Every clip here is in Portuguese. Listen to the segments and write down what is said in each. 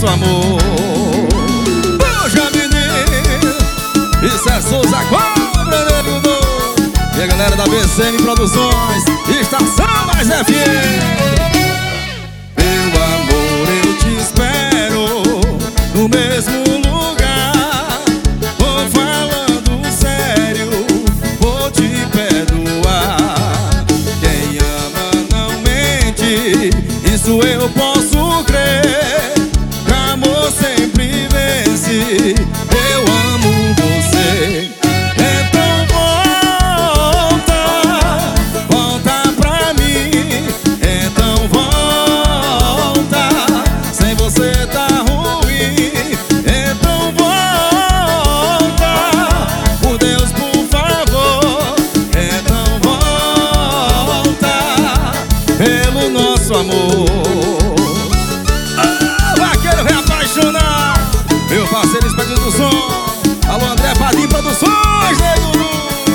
nosso amor. Puxa, menino, isso é Souza Cobra, nego doido. E a galera da BCM Produções, Estação Mais FM. Meu amor, eu te espero no mesmo lugar. Tô falando sério, vou te perdoar. Quem ama não mente, isso eu posso crer. Amor sempre vence, eu amo você. Então volta pra mim. Então volta, sem você tá ruim. Então volta, por Deus, por favor. Então volta, pelo nosso amor. Meu parceiro Espectro do Som, alô André Padim Produções, nego.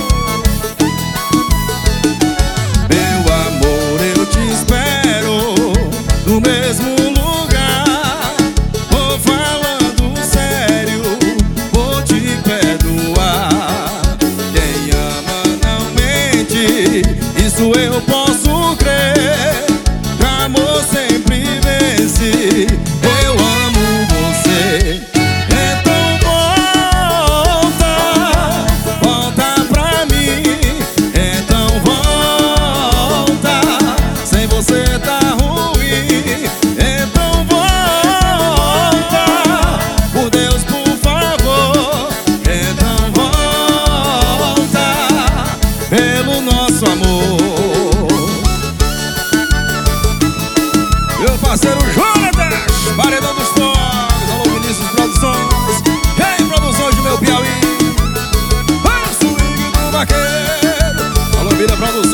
Meu amor, eu te espero no mesmo lugar. Tô falando sério, vou te perdoar. Quem ama não mente, isso eu posso crer. Amor sempre vence, eu amo você. Pelo nosso amor. Meu parceiro Jonatas, Paredão dos Toques, alô Vinícius Produções, Rei Produções do meu Piauí, o swing do vaqueiro, alô Vida Produções.